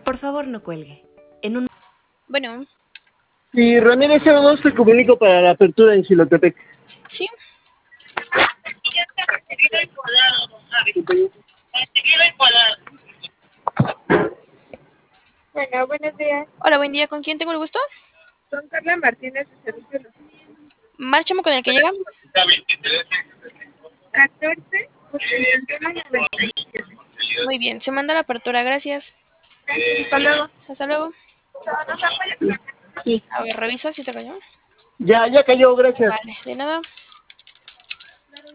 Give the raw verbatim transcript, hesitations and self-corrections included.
Por favor, no cuelgue. En un... Bueno, Sí, Ramírez cero dos te comunico para la apertura en Xilotepec. sí. Ya está recibido el cuadrado, don Javi. Recibido el cuadrado. Bueno, buenos días. Hola, buen día. ¿Con quién tengo el gusto? Son Carla Martínez de Servicio Social. Márchame con el que llega. catorce ochenta y uno noventa y siete. Muy bien, se manda la apertura, gracias. Hasta luego. Hasta luego. Sí, A ver, revisa si te cayó. ya, ya cayó, gracias. Vale, de nada.